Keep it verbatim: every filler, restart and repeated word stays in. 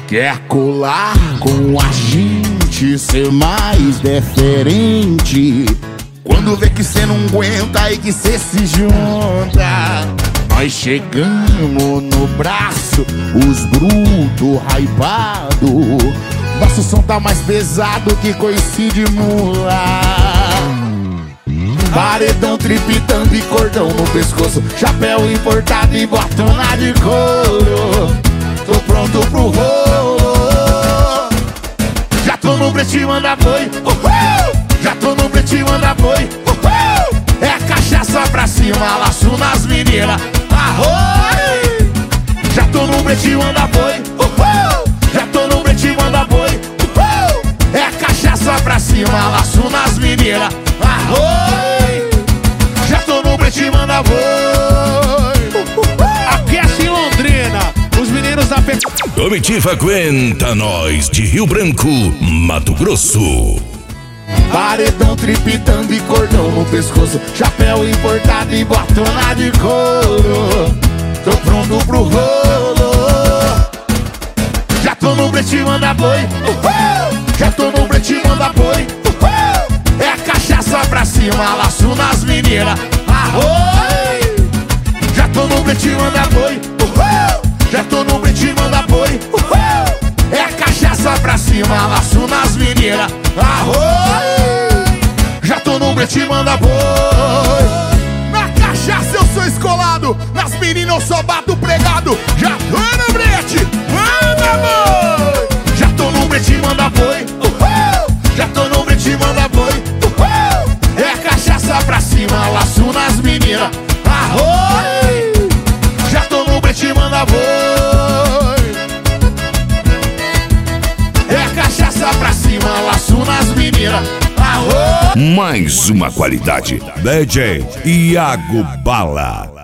Quer colar com a gente, ser mais diferente. Quando vê que cê não aguenta e que cê se junta, nós chegamos no braço, os brutos hypado. Nosso som tá mais pesado que coice de mula. Paredão, tripitando e cordão no pescoço, chapéu importado e botona de couro. Tô pronto pro rolo. Já tô no brete, manda boi. Uhul! Já tô no brete, manda boi. Uhul! É cachaça pra cima, laço nas meninas. Arroi! Já tô no brete, manda boi. Uhul! Já tô no brete, manda boi. Uhul! É cachaça pra cima, laço nas meninas. Arroi! Já tô no brete, manda boi. Aquece em Londrina, os meninos da P... Comitiva aguenta nós de Rio Branco, Mato Grosso. Paredão, tripitando e cordão no pescoço, chapéu importado e botona de couro. Tô pronto pro rolo. Já tô no brete, manda boi. Uhul! Já tô no brete, manda boi. Uhul! É cachaça pra cima, laço nas meninas. Arroi! Já tô no brete, manda boi. Uhul! Já tô no brete, manda boi. Uhul! É cachaça pra cima, laço nas meninas. Arroi! Já tô no brete, manda boi. Na cachaça eu sou escolado, nas meninas eu só bato pregado. Já tô no brete, manda boi. Já tô no brete, manda boi. Uhul! Já tô no brete, manda boi. Uhul! É cachaça pra cima, laço nas meninas. Arroi! Já tô no brete, manda boi. É cachaça pra cima, laço nas meninas. Arroi! Mais uma qualidade. D J Iago Bala.